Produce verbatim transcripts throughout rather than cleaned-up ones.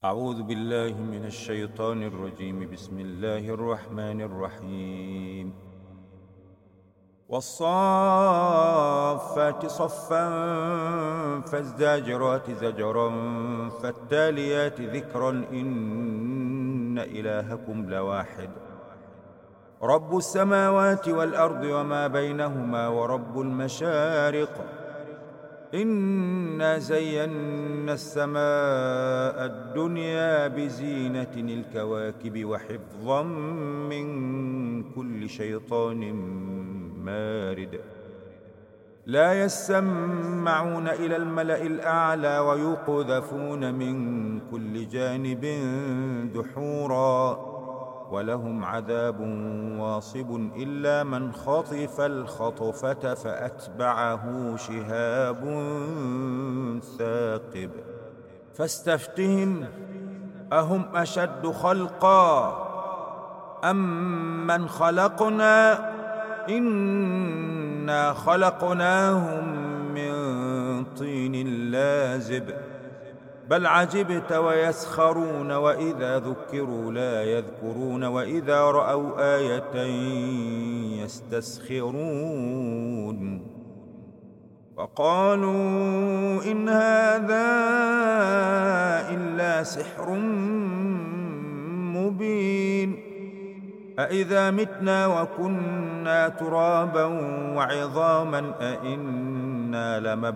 أعوذ بالله من الشيطان الرجيم. بسم الله الرحمن الرحيم. والصافات صفا فالزاجرات زجرا فالتاليات ذكرا إن إلهكم لواحد رب السماوات والأرض وما بينهما ورب المشارق إنا زينا السماء الدنيا بزينة الكواكب وحفظا من كل شيطان مارد لا يسمعون إلى الملأ الأعلى ويقذفون من كل جانب دحورا ولهم عذاب واصب إلا من خطف الخطفة فأتبعه شهاب ثاقب فاستفتهم أهم أشد خلقا أم من خلقنا إنا خلقناهم من طين لازب بل عجبت ويسخرون وإذا ذكروا لا يذكرون وإذا رأوا آية يستسخرون وقالوا إن هذا إلا سحر مبين أإذا متنا وكنا ترابا وعظاما أإنا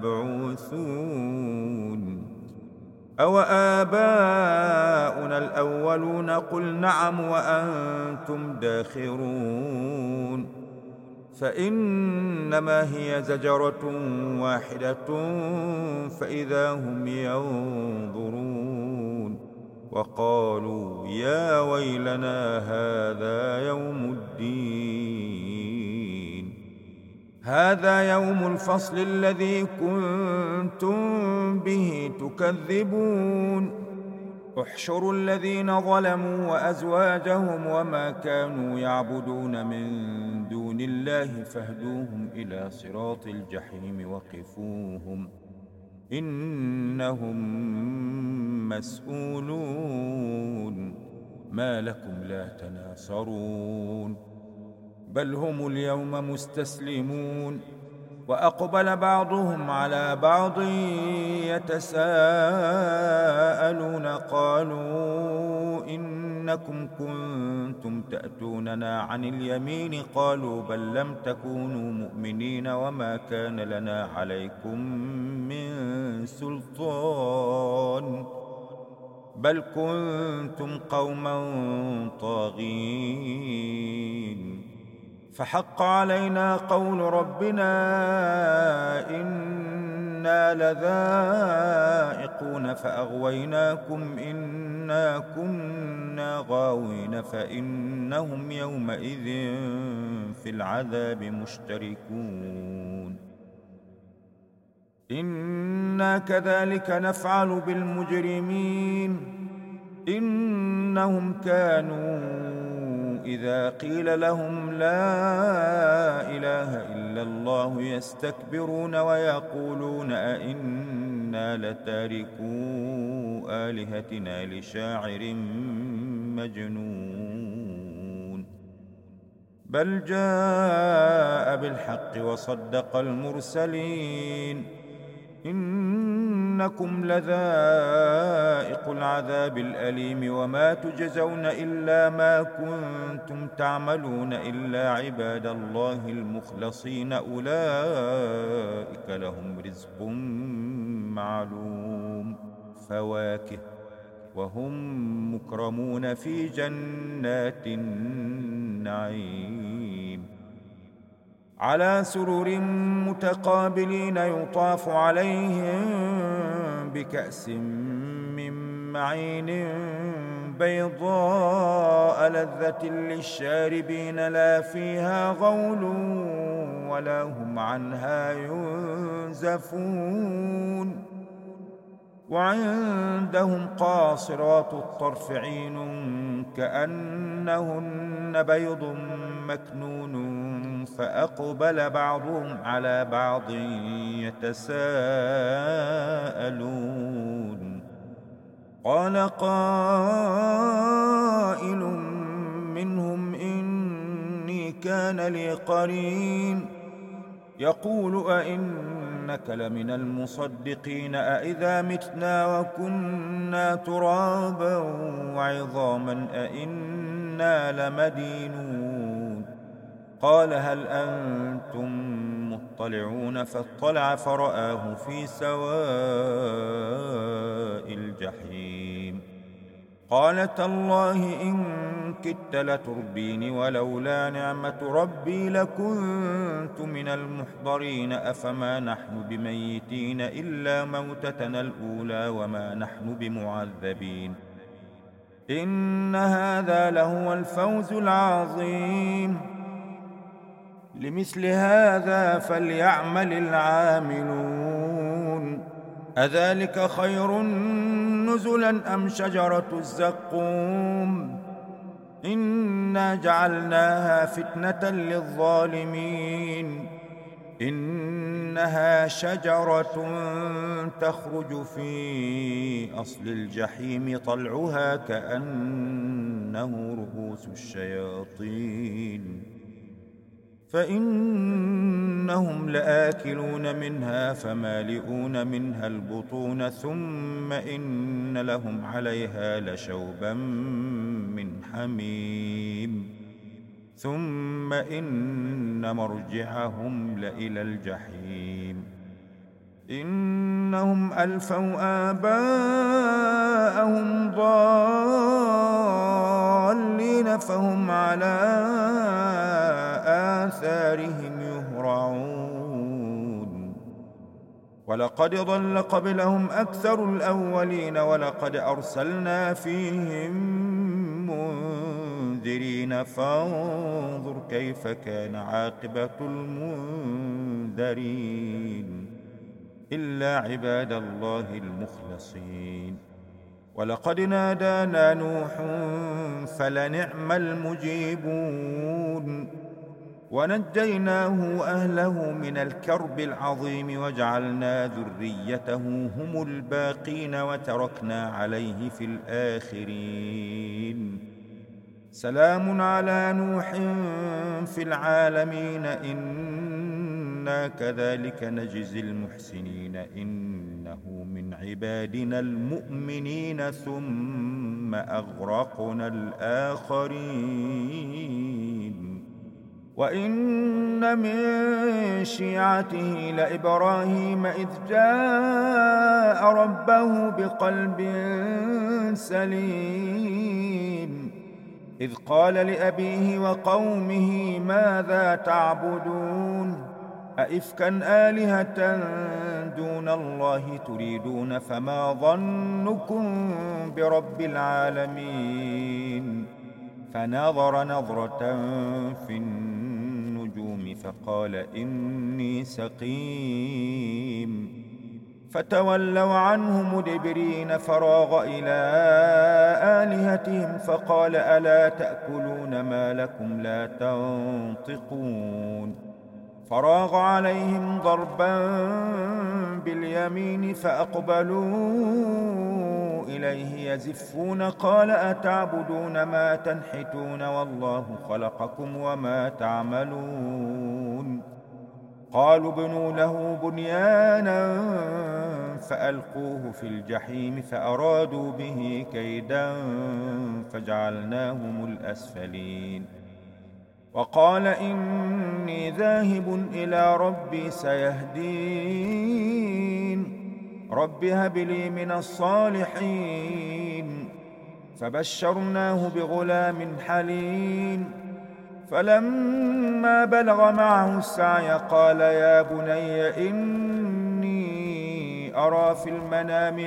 لمبعوثون أو آباؤنا الأولون قل نعم وأنتم داخرون فإنما هي زجرة واحدة فإذا هم ينظرون وقالوا يا ويلنا هذا يوم الدين هذا يوم الفصل الذي كنتم به تكذبون احشروا الذين ظلموا وأزواجهم وما كانوا يعبدون من دون الله فاهدوهم إلى صراط الجحيم وقفوهم إنهم مسؤولون ما لكم لا تناصرون بل هم اليوم مستسلمون وأقبل بعضهم على بعض يتساءلون قالوا إنكم كنتم تأتوننا عن اليمين قالوا بل لم تكونوا مؤمنين وما كان لنا عليكم من سلطان بل كنتم قوما طاغين فحق علينا قول ربنا إنا لذائقون فأغويناكم إنا كنا غاوين فإنهم يومئذ في العذاب مشتركون إنا كذلك نفعل بالمجرمين إنهم كانوا إذا قيل لهم لا إله إلا الله يستكبرون ويقولون أئنا لتاركو آلهتنا لشاعر مجنون بل جاء بالحق وصدق المرسلين إنكم لذائق العذاب الأليم وما تجزون إلا ما كنتم تعملون إلا عباد الله المخلصين أولئك لهم رزق معلوم فواكه وهم مكرمون في جنات النعيم على سرر متقابلين يطاف عليهم بكأس من معين بيضاء لذة للشاربين لا فيها غول ولا هم عنها ينزفون وعندهم قاصرات الطرف عين كأنهن بيض مكنون فأقبل بعضهم على بعض يتساءلون قال قائل منهم إني كان لي قرين يقول أئنك لمن المصدقين أئذا متنا وكنا ترابا وعظاما أئنا لمدينون قال هل أنتم مطلعون فاطلع فرآه في سواء الجحيم قال تالله إن كدت لتردين ولولا نعمة ربي لكنت من المحضرين أفما نحن بميتين إلا موتتنا الأولى وما نحن بمعذبين إن هذا لهو الفوز العظيم لمثل هذا فليعمل العاملون أذلك خير نزلا أم شجرة الزقوم إنا جعلناها فتنة للظالمين إنها شجرة تخرج في أصل الجحيم طلعها كأنه رؤوس الشياطين فإنهم لآكلون منها فمالئون منها البطون ثم إن لهم عليها لشوبا من حميم ثم إن مرجعهم لإلى الجحيم إنهم ألفوا آباءهم ضالين فهم على آثارهم يهرعون ولقد ضل قبلهم أكثر الأولين ولقد أرسلنا فيهم منذرين فانظر كيف كان عاقبة المنذرين إلا عباد الله المخلصين ولقد نادانا نوح فلنعم المجيبون ونجيناه وأهله من الكرب العظيم وجعلنا ذريته هم الباقين وتركنا عليه في الآخرين سلام على نوح في العالمين إنا كذلك نجزي المحسنين إنه من عبادنا المؤمنين ثم أغرقنا الآخرين وإن من شيعته لإبراهيم إذ جاء ربه بقلب سليم إذ قال لأبيه وقومه ماذا تعبدون أئفكا آلهة دون الله تريدون فما ظنكم برب العالمين فنظر نظرة في النجوم فقال إني سقيم فتولوا عنه مدبرين فراغ إلى آلهتهم فقال ألا تأكلون ما لكم لا تنطقون فراغ عليهم ضربا باليمين فأقبلوا إليه يزفون قال أتعبدون ما تنحتون والله خلقكم وما تعملون قالوا ابنوا له بنيانا فألقوه في الجحيم فأرادوا به كيدا فجعلناهم الأسفلين وقال إني ذاهب إلى ربي سيهدين رب هب لي من الصالحين فبشرناه بغلام حليم فلما بلغ معه السعي قال يا بني إني أرى في المنام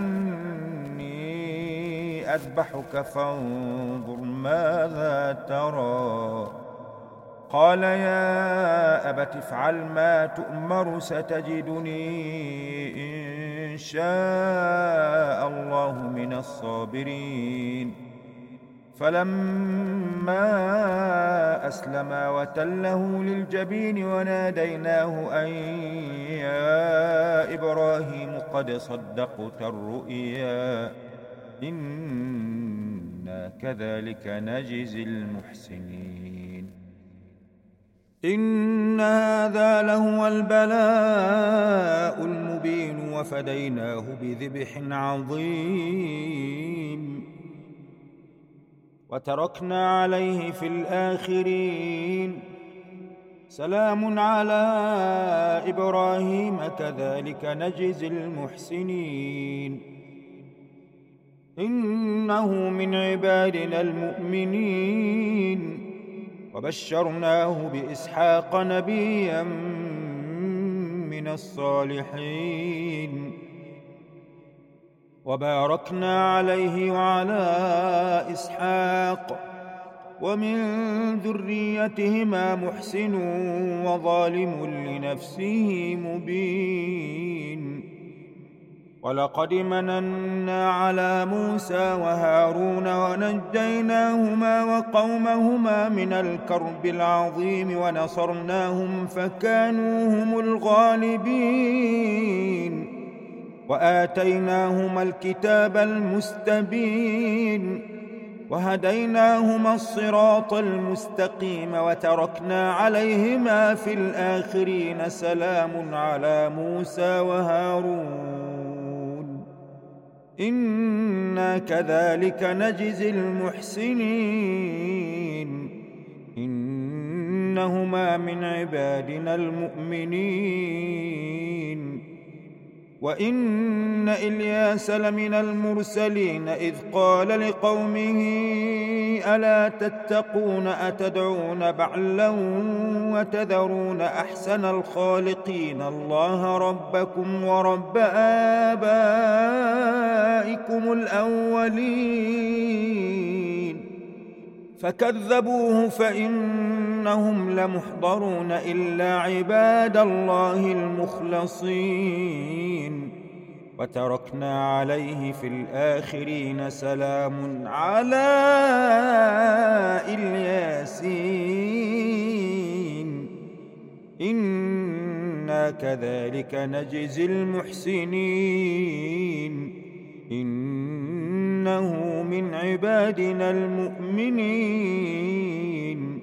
أني أذبحك فانظر ماذا ترى قال يا أبت افعل ما تؤمر ستجدني إن شاء الله من الصابرين فلما أسلما وتله للجبين وناديناه أن يا إبراهيم قد صدقت الرؤيا إنا كذلك نجزي المحسنين. إن هذا لهو البلاء المبين وفديناه بذبح عظيم وتركنا عليه في الآخرين. سلام على إبراهيم كذلك نجزي المحسنين. إنه من عبادنا المؤمنين وبشرناه بإسحاق نبيا من الصالحين وباركنا عليه وعلى إسحاق ومن ذريتهما محسن وظالم لنفسه مبين. ولقد مننا على موسى وهارون ونجيناهما وقومهما من الكرب العظيم ونصرناهم فكانوا هم الغالبين وآتيناهما الكتاب المستبين وهديناهما الصراط المستقيم وتركنا عليهما في الآخرين. سلام على موسى وهارون إنا كذلك نجزي المحسنين. إنهما من عبادنا المؤمنين. وإن إلياس لمن المرسلين إذ قال لقومه ألا تتقون أتدعون بعلا وتذرون أحسن الخالقين الله ربكم ورب آبائكم الأولين فكذبوه فإنهم لمحضرون إلا عباد الله المخلصين وتركنا عليه في الآخرين. سلام على الياسين إنا كذلك نجزي المحسنين. إنه من عبادنا المؤمنين.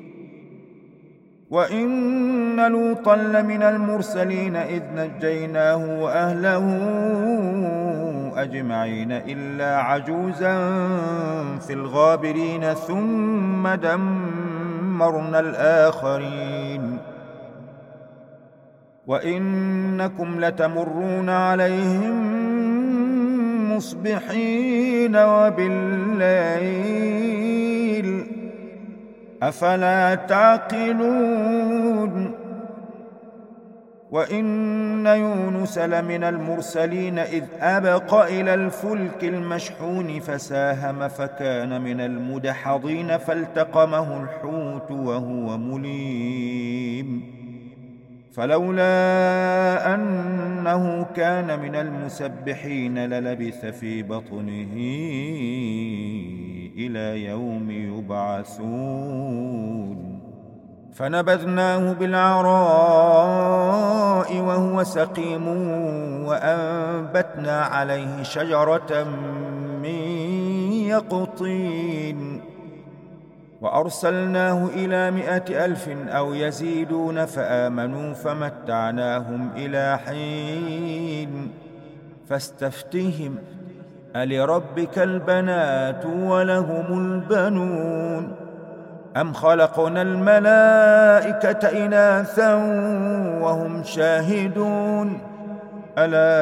وإن لوطا لمن المرسلين إذ نجيناه وأهله أجمعين إلا عجوزا في الغابرين ثم دمرنا الآخرين. وإنكم لتمرون عليهم مصبحين وبالليل أفلا تعقلون. وإن يونس لمن المرسلين إذ أبق إلى الفلك المشحون فساهم فكان من المدحضين فالتقمه الحوت وهو مليم فلولا أنه كان من المسبحين للبث في بطنه إلى يوم يبعثون. فنبذناه بالعراء وهو سقيم وأنبتنا عليه شجرة من يقطين وأرسلناه إلى مائة ألف أو يزيدون فآمنوا فمتعناهم إلى حين. فاستفتهم ألربك البنات ولهم البنون أم خلقنا الملائكة إناثا وهم شاهدون ألا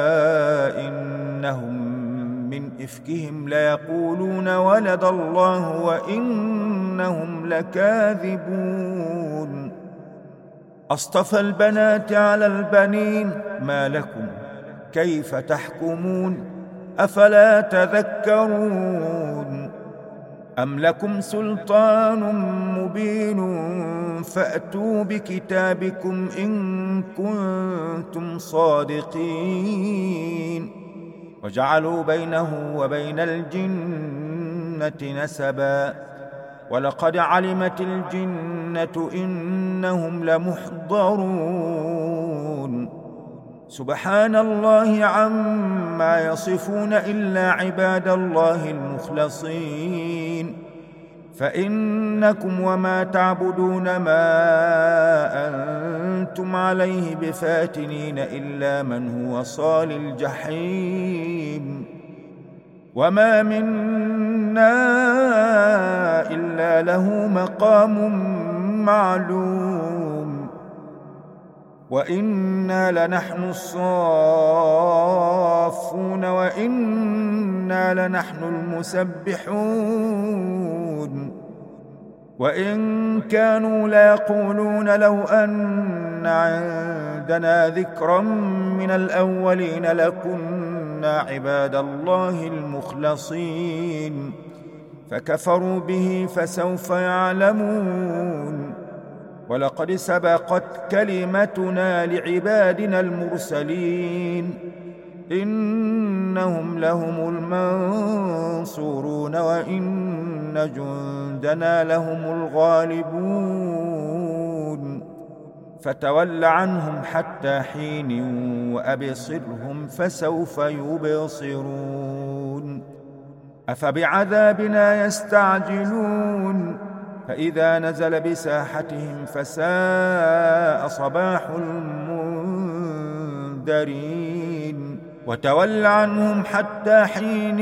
إنهم من إفكهم ليقولون ولد الله وإنهم لكاذبون. أصطفى البنات على البنين ما لكم كيف تحكمون أفلا تذكرون أم لكم سلطان مبين فأتوا بكتابكم إن كنتم صادقين. وجعلوا بينه وبين الجنة نسبا ولقد علمت الجنة إنهم لمحضرون سبحان الله عما يصفون إلا عباد الله المخلصين فإنكم وما تعبدون ما أنتم عليه بفاتنين إلا من هو صال الجحيم وما منا إلا له مقام معلوم وإنا لنحن الصافون وإنا لنحن المسبحون وإن كانوا ليقولون لو أن عندنا ذكرا من الأولين لكنا عباد الله المخلصين فكفروا به فسوف يعلمون ولقد سبقت كلمتنا لعبادنا المرسلين إنهم لهم المنصورون وإن جندنا لهم الغالبون فتول عنهم حتى حين وأبصرهم فسوف يبصرون أفبعذابنا يستعجلون فإذا نزل بساحتهم فساء صباح المنذرين وتول عنهم حتى حين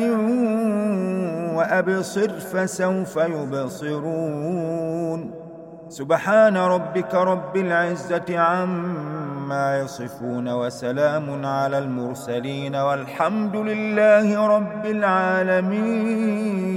وأبصر فسوف يبصرون سبحان ربك رب العزة عما يصفون وسلام على المرسلين والحمد لله رب العالمين.